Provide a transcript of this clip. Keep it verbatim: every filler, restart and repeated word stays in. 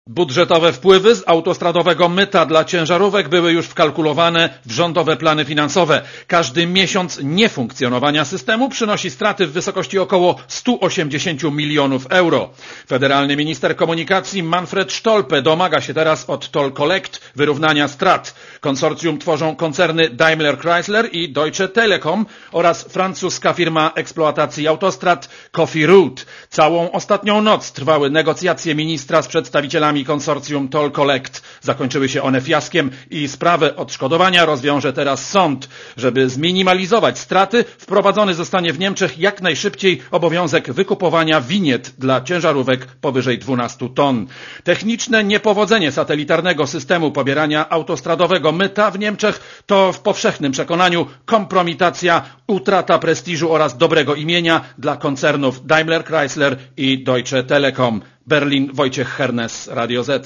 Budżetowe wpływy z autostradowego myta dla ciężarówek były już wkalkulowane w rządowe plany finansowe. Każdy miesiąc niefunkcjonowania systemu przynosi straty w wysokości około stu osiemdziesięciu milionów euro. Federalny minister komunikacji Manfred Stolpe domaga się teraz od Toll Collect wyrównania strat. Konsorcjum tworzą koncerny Daimler Chrysler i Deutsche Telekom oraz francuska firma eksploatacji autostrad Coffee Route. Całą ostatnią noc trwały negocjacje ministra z przedstawicielami konsorcjum Toll Collect. Zakończyły się one fiaskiem i sprawę odszkodowania rozwiąże teraz sąd. Żeby zminimalizować straty, wprowadzony zostanie w Niemczech jak najszybciej obowiązek wykupowania winiet dla ciężarówek powyżej dwunastu ton. Techniczne niepowodzenie satelitarnego systemu pobierania autostradowego myta w Niemczech to w powszechnym przekonaniu kompromitacja, utrata prestiżu oraz dobrego imienia dla koncernów Daimler Chrysler i Deutsche Telekom. Berlin, Wojciech Hernes, Radio Z.